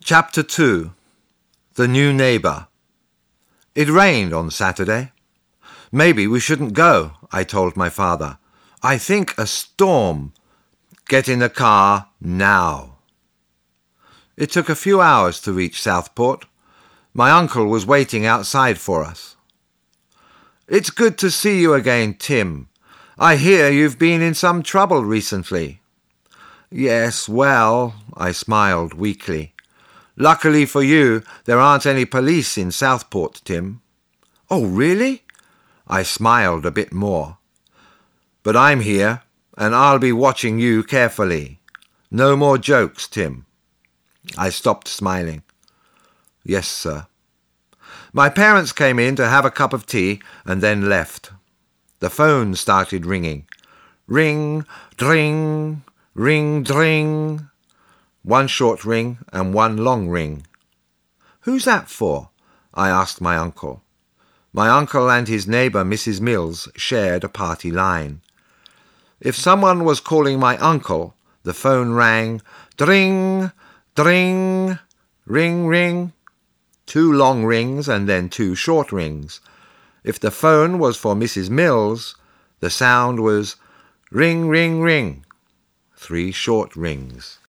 Chapter 2. The New Neighbour. It rained on Saturday. Maybe we shouldn't go, I told my father. I think a storm. Get in the car now. It took a few hours to reach Southport. My uncle was waiting outside for us. It's good to see you again, Tim. I hear you've been in some trouble recently. Yes, well, I smiled weakly. Luckily for you, there aren't any police in Southport, Tim. Oh, really? I smiled a bit more. But I'm here, and I'll be watching you carefully. No more jokes, Tim. I stopped smiling. Yes, sir. My parents came in to have a cup of tea and then left. The phone started ringing. Ring, dring, ring, dring. One short ring and one long ring. Who's that for? I asked my uncle. My uncle and his neighbour, Mrs. Mills, shared a party line. If someone was calling my uncle, the phone rang, dring, dring, ring, ring. 2 long rings and then 2 short rings. If the phone was for Mrs. Mills, the sound was ring, ring, ring. 3 short rings.